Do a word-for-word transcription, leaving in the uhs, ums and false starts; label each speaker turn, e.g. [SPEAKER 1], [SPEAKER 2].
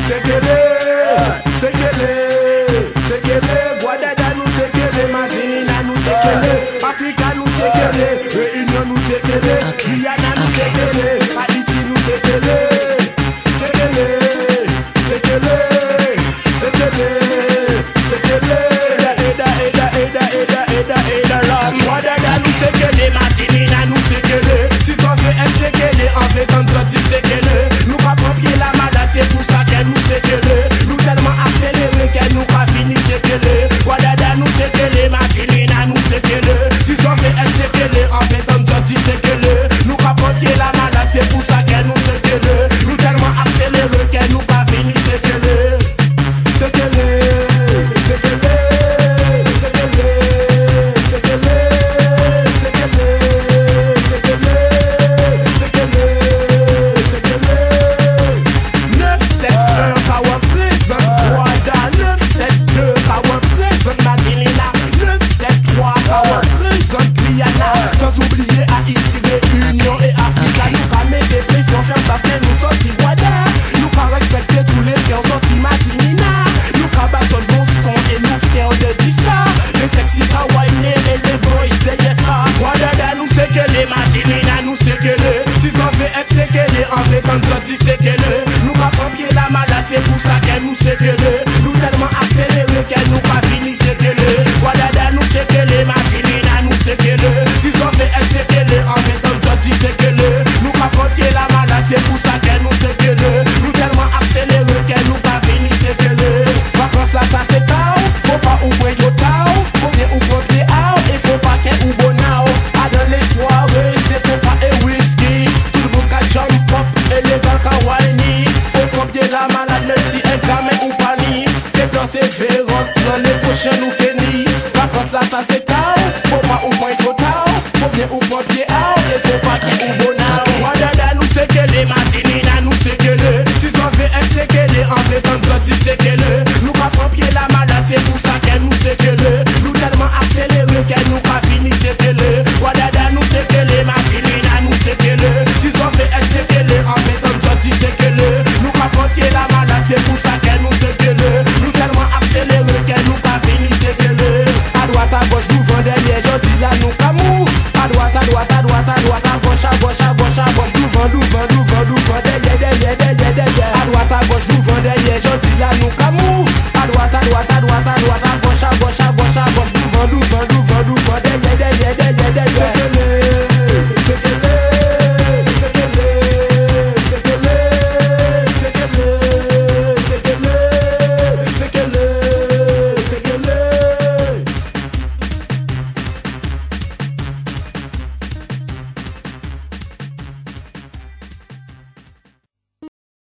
[SPEAKER 1] sekele, sekele, sekele, Guadada nous sekele, Madina nous sekele, Africa nous sekele, Réunion nous sekele, Guyana nous sekele, Haïti nous sekele, sekele, sekele, sekele, sekele, Eda, Eda, Eda, Eda, Eda, Eda, Ram, Guadada nous sekele, Madina nous sekele, si on fait être sekele, on fait comme ça, tu sekele, nous pas pompier la malade, c'est pour ça qu'elle nous sekele, nous tellement accéléré qu'elle nous pas fini sekele, Guadada nous sekele, Madina nous sekele, si on fait être sekele, on fait comme ça, tu sekele, nous pas pompier la malade, c'est pour ça qu'elle nous sekele, nous tellement accéléré qu'elle nous pas fini sekele, sekele, sekele, sekele, sekele, sekele, sekele, sekele, sekele, neuf sept un power prison, Guada, neuf sept deux power prison, Madinina, neuf sept trois power prison, Guyana, sans oublier Haïti, Réunion et Africa, nous pas mettre des pressions, faire parce que nous sortis Guada, nous pas respecter tous les qui ont sorti Madinina, nous pas battre le bon son et nous fiers de dire ça, les sexy kawaii et les boys derrière ça, Guadada nous sekele, Madinina nous sekele, si on veut être sekele, on fait comme ça, tu sekele, nous pas pompier la malade, c'est pour ça qu'elle nous sekele, nous tellement accéléré qu'elle nous pas fini sekele, Guadada nous sekele, Madinina nous sekele, si on veut être sekele, on fait comme ça, tu sekele, nous pas pompier la malade, c'est pour ça qu'elle nous sekele, nous tellement accéléré qu'elle nous pas fini sekele, vacances là ça c'est tao, faut pas ouvrir yo tao, faut bien ouvrir pied out, et faut pas qu'elle ouvre now, à dans les soirées, c'est coca et whisky, tout le monde a jump up, et les gars ka whiny, faut pompier la malade, même si examen ou panique, c'est dans ces véros, dans les prochaines ou Kenny, vacances là ça c'est tao, faut pas ouvrir yo tao, faut bien ouvrir pied out, et faut pas qu'elle ouvre now, Guadada nous sekele, Madinina nous sekele, si on veut être sekele, on fait comme ça, tu sekele, nous pas pompier la malade, c'est pour ça qu'elle nous sekele, nous tellement accéléré qu'elle nous pas fini sekele, Guadada nous sekele, Madinina nous sekele, si on veut être sekele, on fait comme ça, tu sekele, nous pas pompier la malade, c'est pour ça qu'elle nous sekele, nous tellement accéléré qu'elle nous pas fini sekele, à droite à gauche nous vend derrière, je dis là nous pas move, à droite à droite à droite à droite à gauche à gauche à gauche à gauche nous vend, nous vend, nous vend, nous vend derrière, derrière, derrière, derrière, à droite à gauche nous vend derrière, je dis là nous pas move, à droite à droite à droite à droite à gauche à gauche à gauche à gauche nous vend, nous vend